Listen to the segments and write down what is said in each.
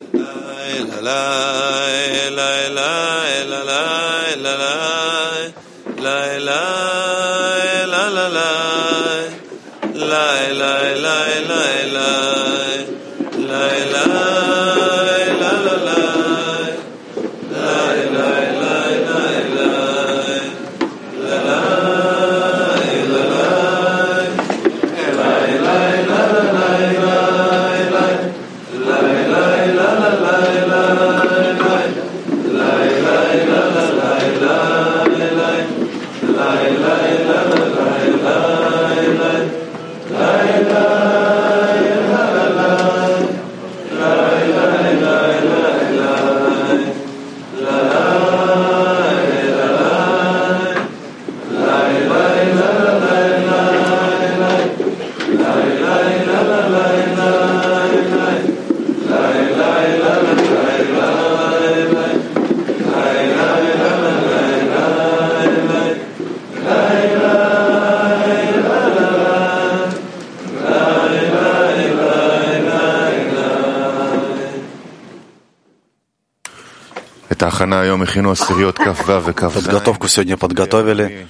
Подготовку сегодня подготовили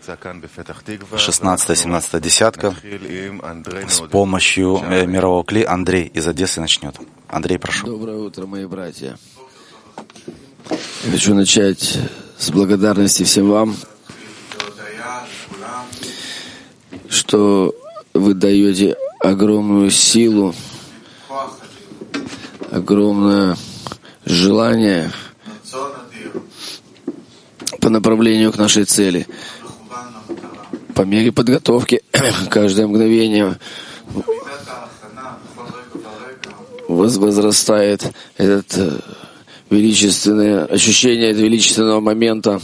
16-17 десятка с помощью мирового кли. Андрей из Одессы начнет. Андрей, прошу. Доброе утро, мои братья. Я хочу начать с благодарности всем вам, что вы даете огромную силу, огромное желание по направлению к нашей цели. По мере подготовки каждое мгновение возрастает это величественное ощущение величественного момента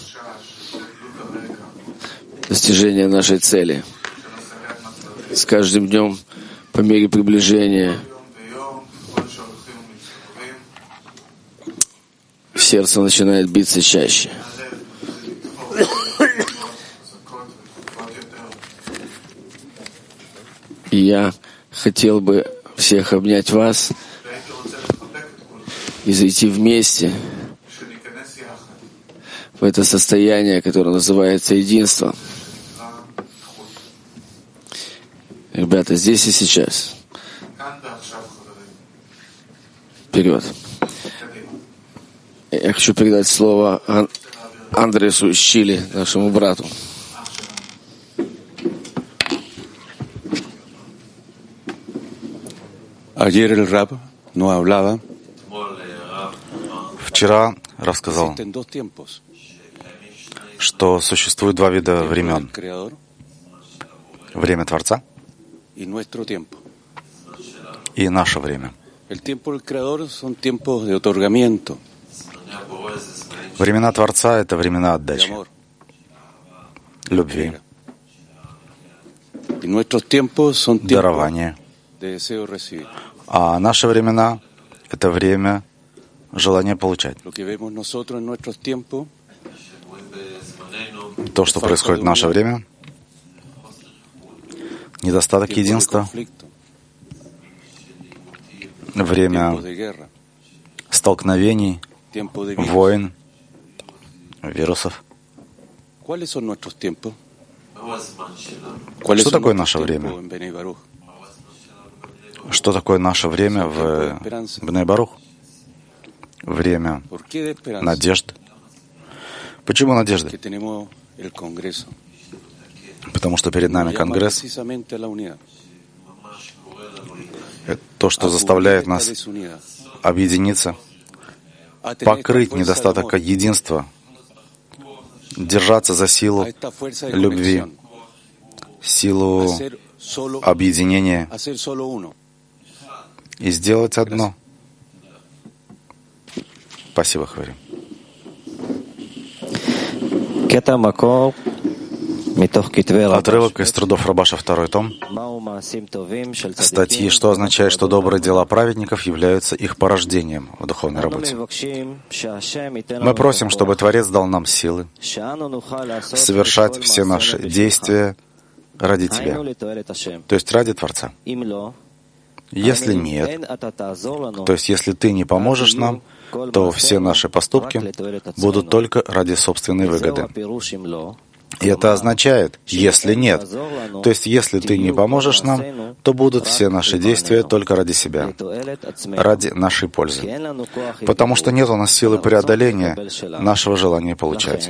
достижения нашей цели. С каждым днем, по мере приближения, сердце начинает биться чаще. И я хотел бы всех обнять вас и зайти вместе в это состояние, которое называется единство. Ребята, здесь и сейчас. Вперед. Я хочу передать слово Андресу из Чили, нашему брату. Вчера рассказал, что существует два вида времен. Время Творца и наше время. Времена Творца — это времена отдачи, любви, дарования. А наши времена — это время желания получать. То, что происходит в наше время, недостаток единства, время столкновений, войн, вирусов. Что такое наше время? Что такое наше время в Бней Барух? Время надежд. Почему надежды? Потому что перед нами Конгресс. Это то, что заставляет нас объединиться, покрыть недостаток единства, держаться за силу любви, силу объединения и сделать одно. Спасибо, Хвари. Отрывок из трудов Рабаша, 2 том, статьи, что означает, что добрые дела праведников являются их порождением в духовной работе. Мы просим, чтобы Творец дал нам силы совершать все наши действия ради Тебя, то есть ради Творца. Если нет, то есть если ты не поможешь нам, то все наши поступки будут только ради собственной выгоды. И это означает, если нет, то есть если ты не поможешь нам, то будут все наши действия только ради себя, ради нашей пользы. Потому что нет у нас силы преодоления нашего желания получать.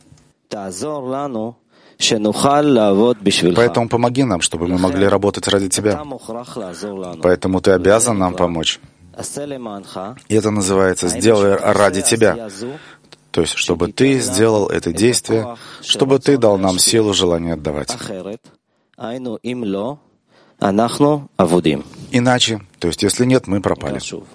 Поэтому помоги нам, чтобы мы могли работать ради Тебя. Поэтому Ты обязан нам помочь. И это называется «сделай ради Тебя». То есть, чтобы Ты сделал это действие, чтобы Ты дал нам силу желания отдавать. Иначе, то есть, если нет, мы пропали.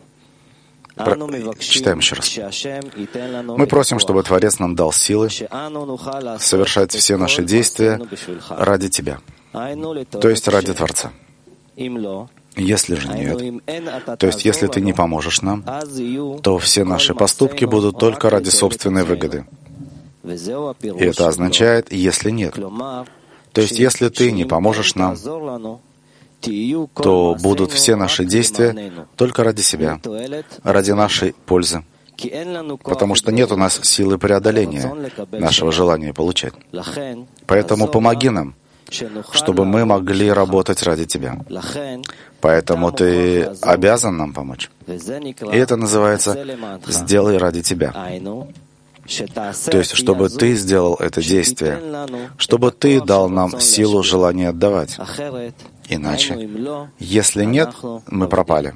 Читаем еще раз. Мы просим, чтобы Творец нам дал силы совершать все наши действия ради Тебя, то есть ради Творца. Если же нет, то есть если Ты не поможешь нам, то все наши поступки будут только ради собственной выгоды. И это означает «если нет». То есть если Ты не поможешь нам, то будут все наши действия только ради себя, ради нашей пользы, потому что нет у нас силы преодоления нашего желания получать. Поэтому помоги нам, чтобы мы могли работать ради Тебя. Поэтому Ты обязан нам помочь. И это называется «сделай ради Тебя». То есть, чтобы Ты сделал это действие, чтобы Ты дал нам силу желания отдавать. Иначе, если нет, мы пропали.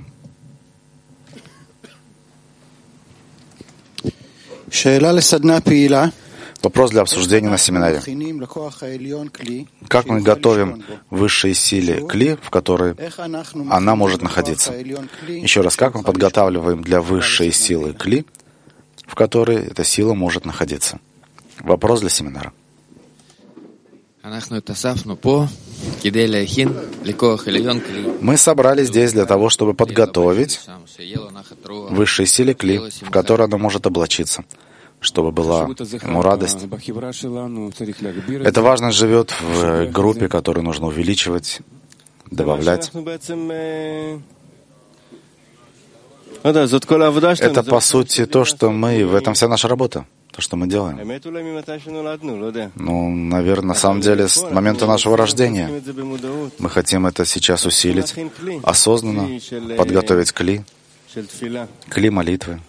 Вопрос для обсуждения на семинаре. Как мы готовим высшей силе кли, в которой она может находиться? Еще раз, как мы подготавливаем для высшей силы кли, в которой эта сила может находиться? Вопрос для семинара. Мы собрались здесь для того, чтобы подготовить высшей силе кли, в которой она может облачиться, чтобы была ему радость. Эта важность живет в группе, которую нужно увеличивать, добавлять. Это, по сути, то, что мы... В этом вся наша работа, то, что мы делаем. Ну, наверное, на самом деле, с момента нашего рождения мы хотим это сейчас усилить, осознанно подготовить кли молитвы.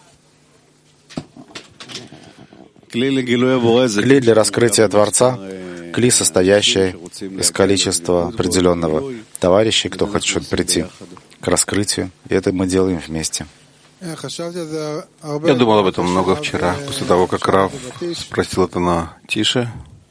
Кли для раскрытия Творца, кли, состоящий из количества определенного товарищей, кто хочет прийти к раскрытию, и это мы делаем вместе. Я думал об этом много вчера, после того, как Рав спросил это на тише.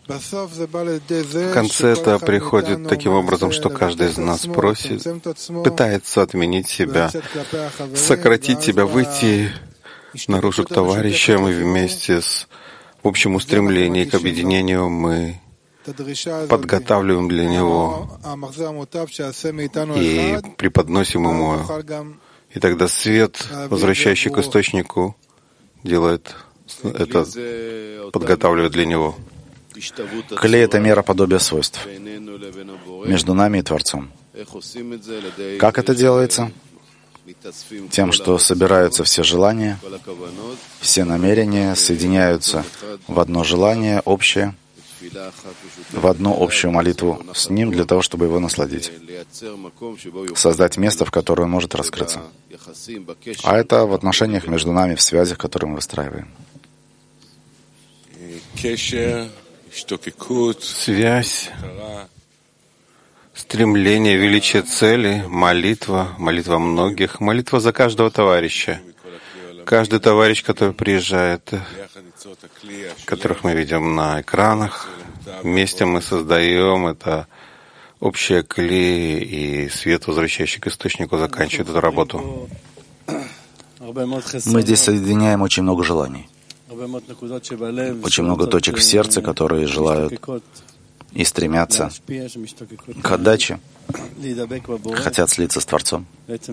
В конце это приходит таким образом, что каждый из нас просит, пытается отменить себя, сократить себя, выйти наружу к товарищам, и вместе с общим устремлением к объединению мы подготавливаем для него и преподносим ему. И тогда свет, возвращающий к источнику, делает это, подготавливает для него. Кли — это мера подобия свойств между нами и Творцом. Как это делается? Тем, что собираются все желания, все намерения, соединяются в одно желание общее, в одну общую молитву с Ним для того, чтобы его насладить. Создать место, в которое он может раскрыться. А это в отношениях между нами, в связях, которые мы выстраиваем. Связь, стремление, величие цели, молитва многих, молитва за каждого товарища. Каждый товарищ, который приезжает, которых мы видим на экранах, вместе мы создаем это общее кли, и свет, возвращающий к источнику, заканчивает эту работу. Мы здесь соединяем очень много желаний, очень много точек в сердце, которые желают и стремятся к отдаче, хотят слиться с Творцом.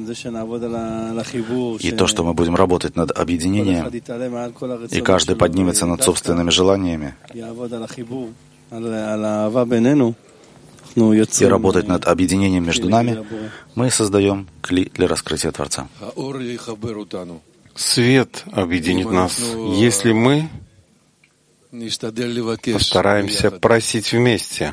И то, что мы будем работать над объединением, и каждый поднимется над собственными желаниями, и работать над объединением между нами, мы создаем кли для раскрытия Творца. Свет объединит нас, если мы постараемся просить вместе.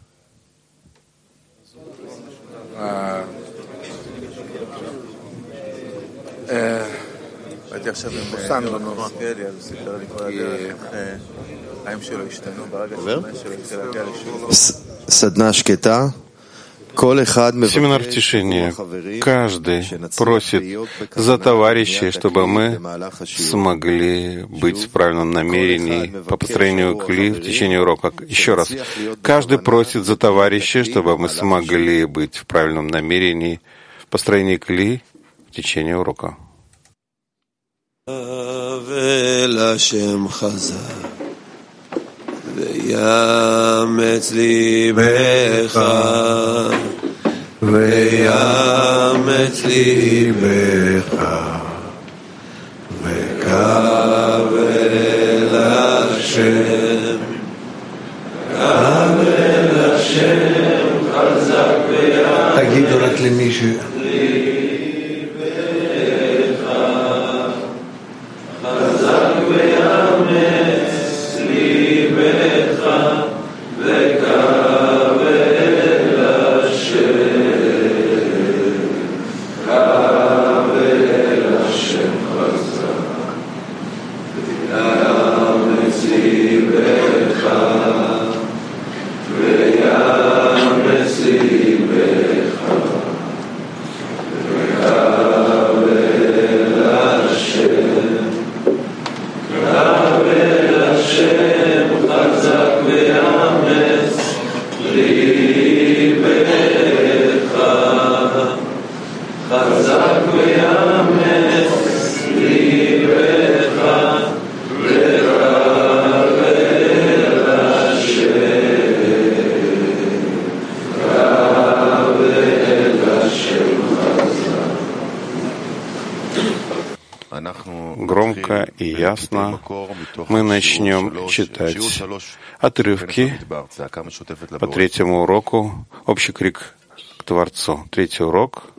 Семинар в тишине. Каждый просит за товарищей, чтобы мы смогли быть в правильном намерении по построению кли в течение урока. Еще раз. Каждый просит за товарищей, чтобы мы смогли быть в правильном намерении в построении кли в течение урока. ויאמץ ליבך ויאמץ ליבך וקבל השם קבל השם חזק ויאמץ תגידו רק למישהו ליבך חזק ויאמץ ליבך וקבל השם קבל השם חזק ויאמץ ליבך ויאמץ ליבך וקבל השם קבל השם חזק ויאמץ ליבך חזק ויאמץ ליבך וקבל השם Громко и ясно мы начнем читать отрывки по третьему уроку «Общий крик к Творцу». Третий урок